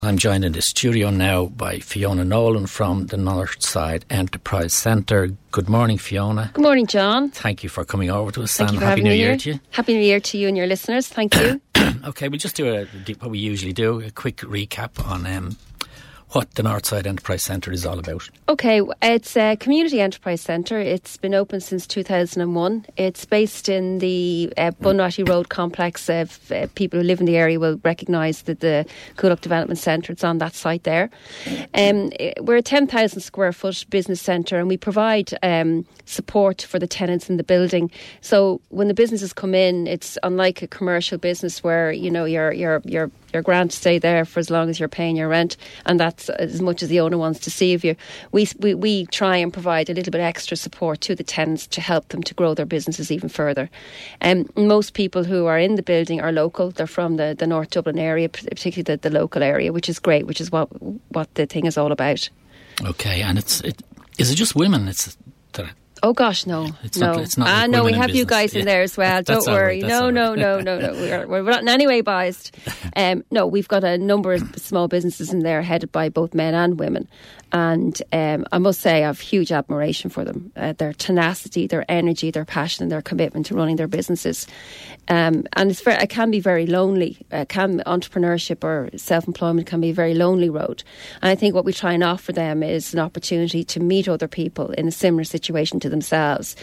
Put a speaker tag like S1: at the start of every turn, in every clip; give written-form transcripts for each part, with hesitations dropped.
S1: I'm joined in the studio now by Fiona Nolan from the Northside Enterprise Centre. Good morning, Fiona.
S2: Good morning, John.
S1: Thank you for coming over to us.
S2: Thank you for
S1: Happy
S2: having
S1: New
S2: me
S1: Year
S2: here.
S1: to you.
S2: Happy New Year to you and your listeners. Thank you.
S1: Okay, we'll just do what we usually do, a quick recap on what the Northside Enterprise Centre is all about.
S2: Okay, it's a community enterprise centre. It's been open since 2001. It's based in the Bunratty Road complex. People who live in the area will recognise the Coolock Development Centre. It's on that site there. We're a 10,000 square foot business centre, and we provide support for the tenants in the building. So when the businesses come in, it's unlike a commercial business where you're grand to stay there for as long as you're paying your rent, and that's as much as the owner wants to see of you. We try and provide a little bit extra support to the tenants to help them to grow their businesses even further. Most people who are in the building are local. They're from the North Dublin area, particularly the local area, which is great, which is what the thing is all about.
S1: Okay, and is it just women?
S2: Oh gosh, no.
S1: It's not like
S2: no, we
S1: women in
S2: have you
S1: business.
S2: guys in there as well. Don't worry. No. We're not in any way biased. No, we've got a number of small businesses in there headed by both men and women. And I must say I have huge admiration for them. Their tenacity, their energy, their passion and their commitment to running their businesses. And it can be very lonely. Entrepreneurship or self-employment can be a very lonely road. And I think what we try and offer them is an opportunity to meet other people in a similar situation to themselves.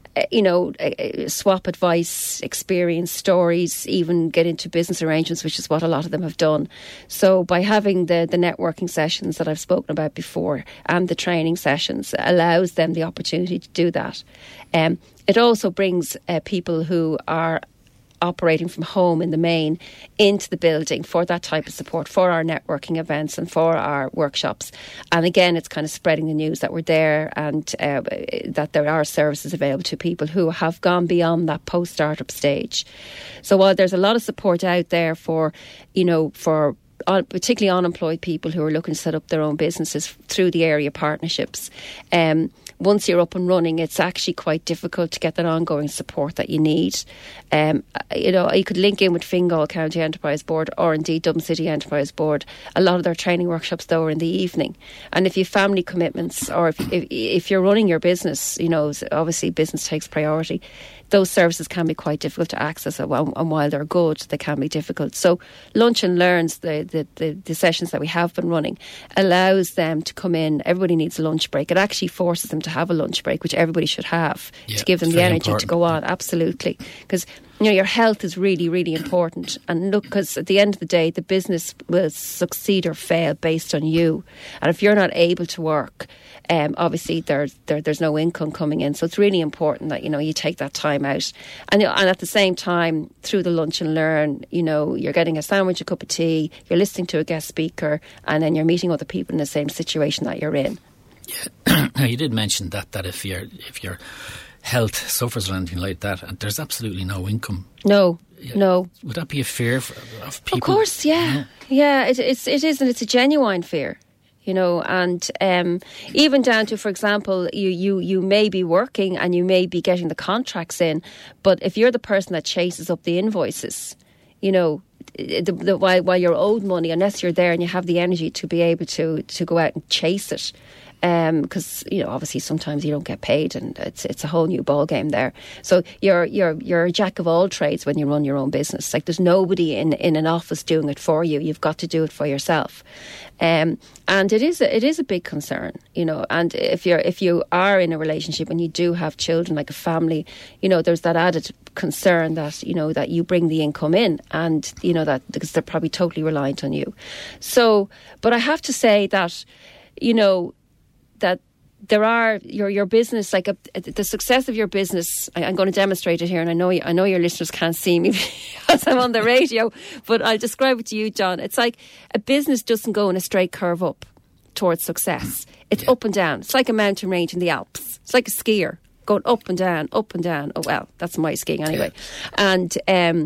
S2: Swap advice, experience, stories, even get into business arrangements, which is what a lot of them have done. So by having the networking sessions that I've spoken about before and the training sessions allows them the opportunity to do that. It also brings people who are operating from home in the main into the building for that type of support, for our networking events and for our workshops. And again, it's kind of spreading the news that we're there and that there are services available to people who have gone beyond that post-startup stage. So while there's a lot of support out there for particularly unemployed people who are looking to set up their own businesses through the area partnerships, once you're up and running, it's actually quite difficult to get that ongoing support that you need. You could link in with Fingal County Enterprise Board or indeed Dublin City Enterprise Board. A lot of their training workshops, though, are in the evening. And if you have family commitments or if you're running your business, obviously business takes priority. Those services can be quite difficult to access, and while they're good, they can be difficult. So Lunch and Learns, the sessions that we have been running, allows them to come in. Everybody needs a lunch break. It actually forces them to have a lunch break, which everybody should have, to give them the energy to go on. Absolutely. Because your health is really, really important. And look, because at the end of the day, the business will succeed or fail based on you. And if you're not able to work, obviously there's no income coming in. So it's really important that, you take that time out. And at the same time, through the Lunch and Learn, you're getting a sandwich, a cup of tea, you're listening to a guest speaker, and then you're meeting other people in the same situation that you're in.
S1: Yeah. Now, you did mention that if your health suffers or anything like that, there's absolutely no income.
S2: No.
S1: Would that be a fear of people?
S2: Of course, yeah. It is, and it's a genuine fear. And even down to, for example, you may be working and you may be getting the contracts in, but if you're the person that chases up the invoices, while you're owed money, unless you're there and you have the energy to be able to go out and chase it, because obviously sometimes you don't get paid, and it's a whole new ball game there. So you're a jack of all trades when you run your own business. Like, there's nobody in an office doing it for you. You've got to do it for yourself, and it is a big concern, And if you are in a relationship and you do have children, like a family, there's that added concern that that you bring the income in, and that because they're probably totally reliant on you. So, but I have to say that that there are your business, like the success of your business. I'm going to demonstrate it here, and I know your listeners can't see me because I'm on the radio, but I'll describe it to you, John. It's like a business doesn't go in a straight curve up towards success. It's up and down. It's like a mountain range in the Alps. It's like a skier going up and down, up and down. Oh well, that's my skiing anyway. And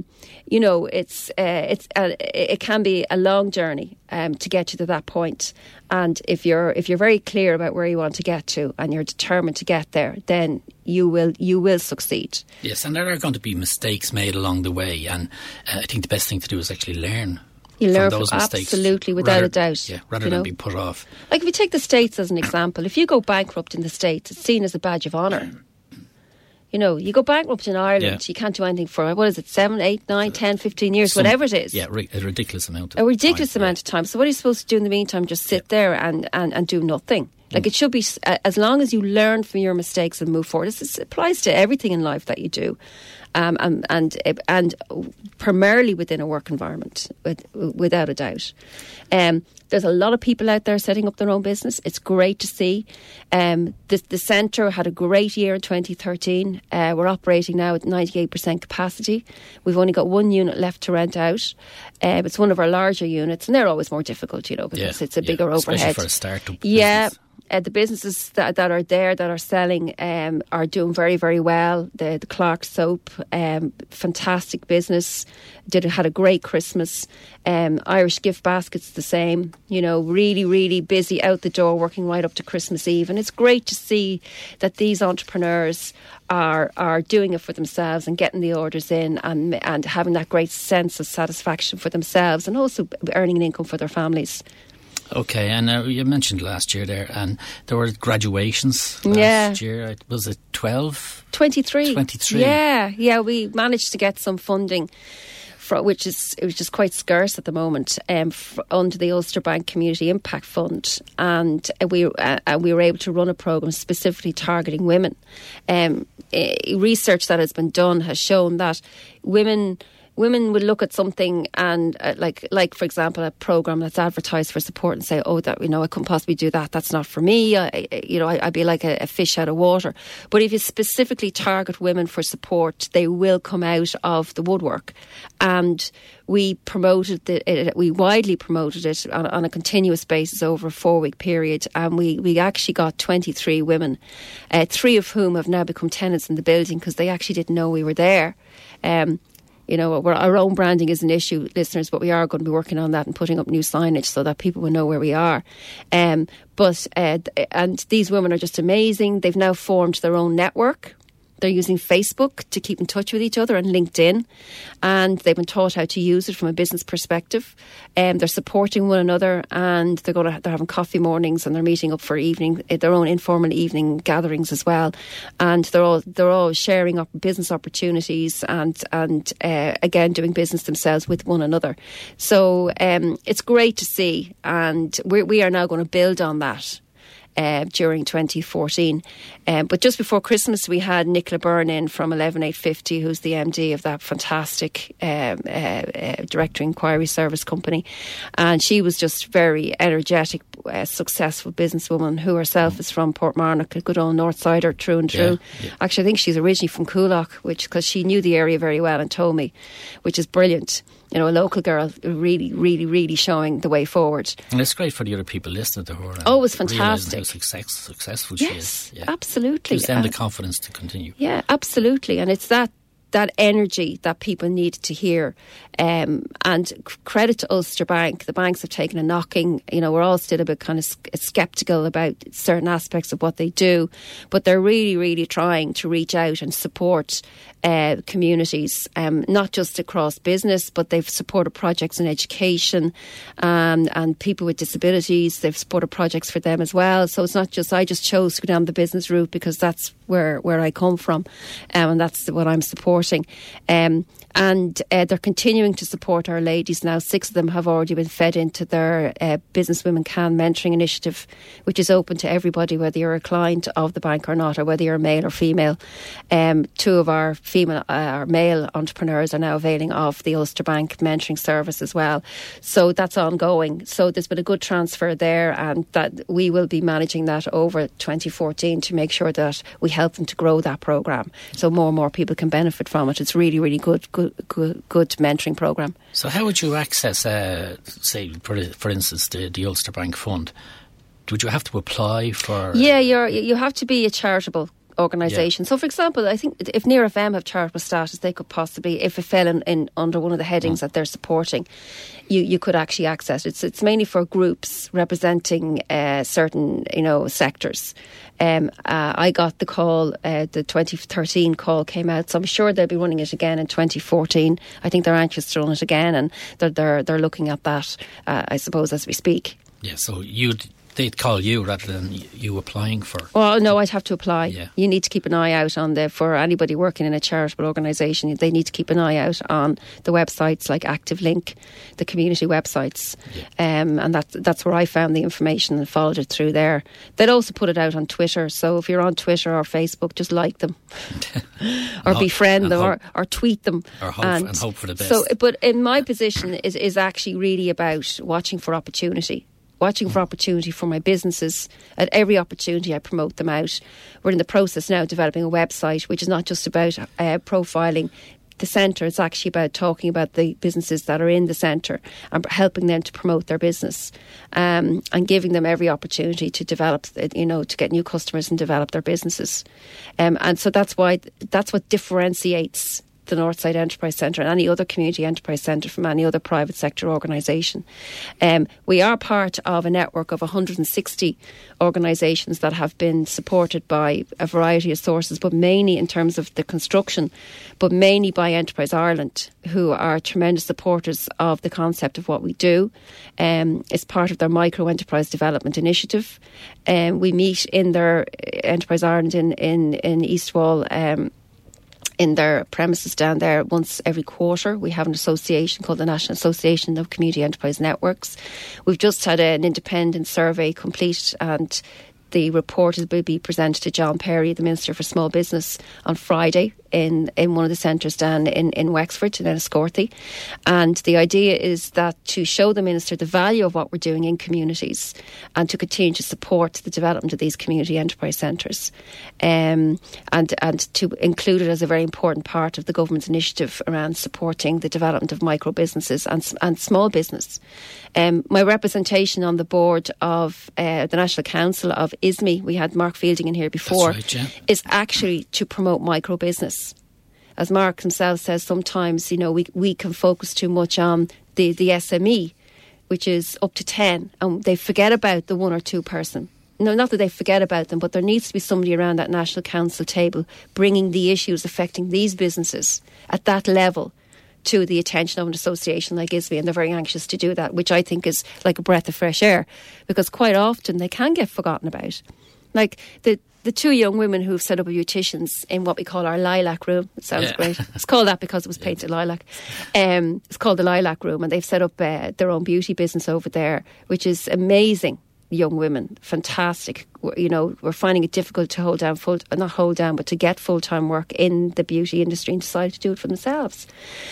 S2: it can be a long journey to get you to that point. And if you're very clear about where you want to get to and you're determined to get there, then you will succeed.
S1: Yes, and there are going to be mistakes made along the way, and I think the best thing to do is actually learn
S2: You learn
S1: from those mistakes.
S2: Absolutely, without a doubt.
S1: Yeah, rather than be put off.
S2: Like if you take the States as an example, if you go bankrupt in the States, it's seen as a badge of honour. You know, you go bankrupt in Ireland, you can't do anything for, 7, 8, 9, 10, 15 years, whatever it is.
S1: Yeah, a ridiculous amount of
S2: A ridiculous amount of time. So what are you supposed to do in the meantime? Just sit there and do nothing. Like it should be, as long as you learn from your mistakes and move forward. This applies to everything in life that you do. And primarily within a work environment, without a doubt. There's a lot of people out there setting up their own business. It's great to see. The centre had a great year in 2013. We're operating now at 98% capacity. We've only got one unit left to rent out. It's one of our larger units, and they're always more difficult, because it's a bigger overhead.
S1: Especially for a startup
S2: business. The businesses that are there, that are selling, are doing very, very well. The Clark Soap, fantastic business. Had a great Christmas. Irish Gift Baskets, the same. Really, really busy out the door, working right up to Christmas Eve. And it's great to see that these entrepreneurs are doing it for themselves and getting the orders in and having that great sense of satisfaction for themselves and also earning an income for their families.
S1: Okay, and you mentioned last year there, and there were graduations last year. Was it 12?
S2: 23.
S1: 23.
S2: Yeah, we managed to get some funding, which is quite scarce at the moment, under the Ulster Bank Community Impact Fund, and we were able to run a programme specifically targeting women. Research that has been done has shown that women would look at something and like for example a programme that's advertised for support and say, I couldn't possibly do that, that's not for me, I'd be like a fish out of water. But if you specifically target women for support, they will come out of the woodwork. And we widely promoted it on a continuous basis over a 4-week period, and we actually got 23 women, 3 of whom have now become tenants in the building because they actually didn't know we were there. Our own branding is an issue, listeners, but we are going to be working on that and putting up new signage so that people will know where we are. And these women are just amazing. They've now formed their own network. They're using Facebook to keep in touch with each other and LinkedIn, and they've been taught how to use it from a business perspective. They're supporting one another, and they're having coffee mornings, and they're meeting up for their own informal evening gatherings as well. And they're all sharing business opportunities and again doing business themselves with one another. So it's great to see, and we are now going to build on that. During 2014. But just before Christmas, we had Nicola Byrne in from 11850, who's the MD of that fantastic directory inquiry service company. And she was just very energetic, successful businesswoman who herself is from Portmarnock, a good old Northsider, true and true. Yeah. Actually, I think she's originally from Coolock, because she knew the area very well and told me, which is brilliant. A local girl really, really, really showing the way forward.
S1: And it's great for the other people listening to her.
S2: Oh, it was fantastic.
S1: How successful she is.
S2: Yes, absolutely.
S1: Gives them the confidence to continue.
S2: Yeah, absolutely. And it's that energy that people need to hear. And credit to Ulster Bank. The banks have taken a knocking. We're all still a bit kind of sceptical about certain aspects of what they do, but they're really, really trying to reach out and support communities, not just across business, but they've supported projects in education and people with disabilities. They've supported projects for them as well. So it's not just I just chose to go down the business route because that's where I come from, and that's what I'm supporting. And they're continuing to support our ladies now. 6 of them have already been fed into their Business Women Can mentoring initiative, which is open to everybody, whether you're a client of the bank or not, or whether you're male or female. 2 of our male entrepreneurs are now availing of the Ulster Bank mentoring service as well. So that's ongoing. So there's been a good transfer there, and that we will be managing that over 2014 to make sure that we help them to grow that programme so more and more people can benefit from it. It's really, really good mentoring programme.
S1: So how would you access, say, for instance, the Ulster Bank Fund? Would you have to apply for...
S2: Yeah, you have to be a charitable organisation. So, for example, I think if Near FM have charitable status, they could possibly, if it fell in under one of the headings that they're supporting, you could actually access it. It's mainly for groups representing certain, sectors. I got the call, the 2013 call came out, so I'm sure they'll be running it again in 2014. I think they're anxious to run it again, and they're looking at that, I suppose, as we speak.
S1: Yeah, so they'd call you rather than you applying for.
S2: Well, no, I'd have to apply.
S1: Yeah.
S2: You need to keep an eye out for anybody working in a charitable organisation. They need to keep an eye out on the websites like ActiveLink, the community websites, and that's where I found the information and followed it through there. They'd also put it out on Twitter. So if you're on Twitter or Facebook, just like them, or befriend them, or tweet them,
S1: or hope for the best.
S2: So, but in my position is actually really about watching for opportunity. Watching for opportunity for my businesses. At every opportunity I promote them out. We're in the process now of developing a website which is not just about profiling the centre. It's actually about talking about the businesses that are in the centre and helping them to promote their business, and giving them every opportunity to develop, to get new customers and develop their businesses. And so that's what differentiates the Northside Enterprise Centre and any other community enterprise centre from any other private sector organisation. We are part of a network of 160 organisations that have been supported by a variety of sources, but mainly in terms of the construction, but mainly by Enterprise Ireland, who are tremendous supporters of the concept of what we do. It's part of their micro enterprise development initiative. We meet in their Enterprise Ireland in East Wall, in their premises down there once every quarter. We have an association called the National Association of Community Enterprise Networks. We've just had an independent survey complete, and the report will be presented to John Perry, the Minister for Small Business, on Friday in one of the centres down in Wexford, in Enniscorthy. And the idea is that to show the Minister the value of what we're doing in communities and to continue to support the development of these community enterprise centres, and to include it as a very important part of the government's initiative around supporting the development of micro businesses and small business. My representation on the board of the National Council of ISME, we had Mark Fielding in here before,
S1: That's right, yeah.
S2: is actually to promote micro business. As Mark himself says, sometimes we can focus too much on the SME, which is up to 10, and they forget about the one or two person. No, not that they forget about them, but there needs to be somebody around that National Council table bringing the issues affecting these businesses at that level to the attention of an association like ISME, and they're very anxious to do that, which I think is like a breath of fresh air, because quite often they can get forgotten about. Like the two young women who've set up a beauticians in what we call our lilac room. It sounds great. It's called that because it was painted lilac. It's called the Lilac Room, and they've set up their own beauty business over there, which is amazing. Young women, fantastic. We're finding it difficult to to get full-time work in the beauty industry, and decided to do it for themselves.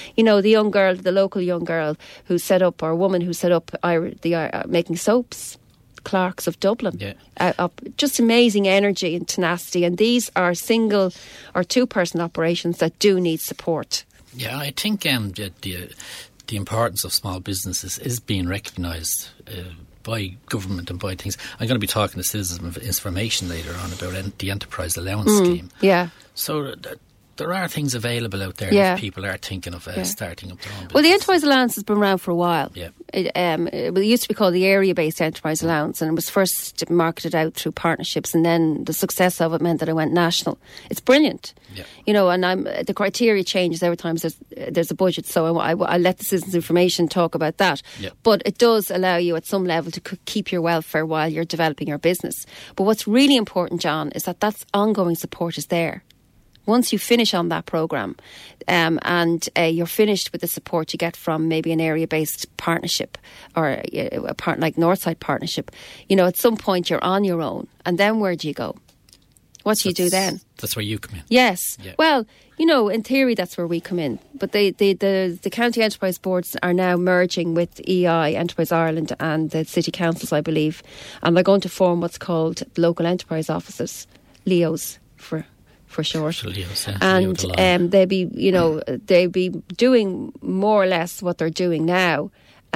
S2: The local young girl who set up, or woman who set up making soaps, Clark's of Dublin. Just amazing energy and tenacity, and these are single or two-person operations that do need support. Yeah,
S1: I think the importance of small businesses is being recognised by government and by things. I'm going to be talking to Citizens of Information later on about the Enterprise Allowance Scheme.
S2: Yeah.
S1: So there are things available out there if people are thinking of starting up their own business.
S2: Well, the Enterprise Allowance has been around for a while.
S1: Yeah.
S2: It used to be called the Area-Based Enterprise Allowance, and it was first marketed out through partnerships, and then the success of it meant that it went national. It's brilliant. Yeah. And the criteria changes every time there's a budget, so I let the Citizens Information talk about that.
S1: Yeah.
S2: But it does allow you at some level to keep your welfare while you're developing your business. But what's really important, John, is that ongoing support is there. Once you finish on that programme, and you're finished with the support you get from maybe an area-based partnership or a partner like Northside Partnership, at some point you're on your own. And then where do you go? What do you do then?
S1: That's where you come in.
S2: Yes.
S1: Yeah.
S2: Well, in theory, that's where we come in. But the county enterprise boards are now merging with EI, Enterprise Ireland, and the city councils, I believe. And they're going to form what's called local enterprise offices, LEOs for short. And they'll be doing more or less what they're doing now.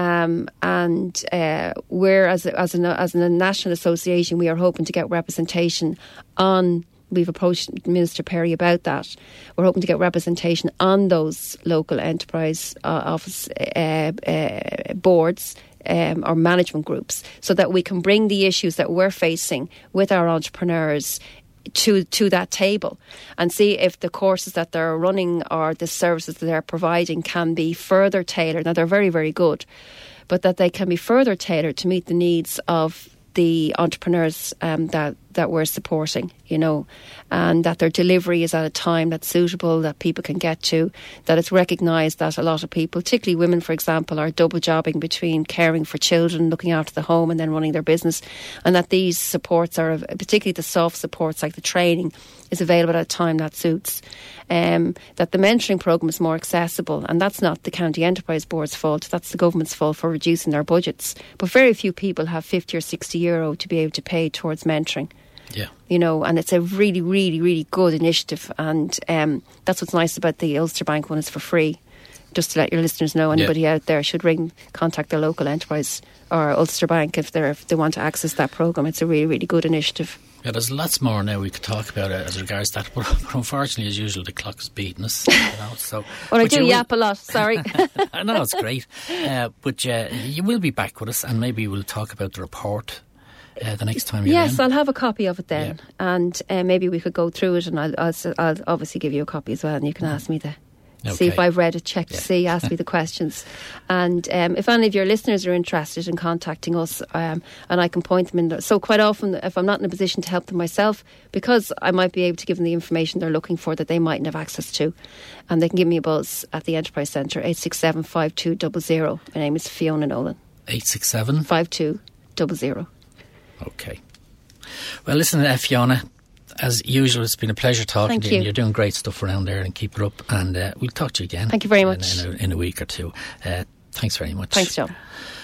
S2: And we're as a national association, we are hoping to get representation on we've approached Minister Perry about that. We're hoping to get representation on those local enterprise office boards or management groups, so that we can bring the issues that we're facing with our entrepreneurs to that table and see if the courses that they're running or the services that they're providing can be further tailored. Now, they're very, very good, but that they can be further tailored to meet the needs of the entrepreneurs that we're supporting, you know, and that their delivery is at a time that's suitable, that people can get to, that it's recognised that a lot of people, particularly women, for example, are double jobbing between caring for children, looking after the home and then running their business, and that these supports are, particularly the soft supports like the training, is available at a time that suits. That the mentoring programme is more accessible, and that's not the County Enterprise Board's fault, that's the government's fault for reducing their budgets. But very few people have 50 or 60 euro to be able to pay towards mentoring.
S1: Yeah.
S2: You know, and it's a really, really, really good initiative, and that's what's nice about the Ulster Bank one, is for free. Just to let your listeners know, anybody out there should contact their local enterprise or Ulster Bank if they want to access that programme. It's a really, really good initiative.
S1: Yeah, there's lots more now we could talk about as regards that, but unfortunately, as usual, the clock is beating us. You know, so,
S2: well, I do yap a lot, sorry.
S1: I know, it's great. But you will be back with us, and maybe we'll talk about the report the next time you're
S2: Yes,
S1: in.
S2: I'll have a copy of it then, and maybe we could go through it, and I'll obviously give you a copy as well, and you can ask me see if I've read it, check to see, ask me the questions. And if any of your listeners are interested in contacting us, and I can point them in. So quite often, if I'm not in a position to help them myself, because I might be able to give them the information they're looking for that they mightn't have access to, and they can give me a buzz at the Enterprise Centre, 867 5200. My name is Fiona Nolan.
S1: 867
S2: 5200.
S1: Okay. Well, listen, Fiona, as usual, it's been a pleasure talking to you. And you're doing great stuff around there, and keep it up. And we'll talk to you again.
S2: Thank you very much.
S1: In a week or two. Thanks very much.
S2: Thanks, John.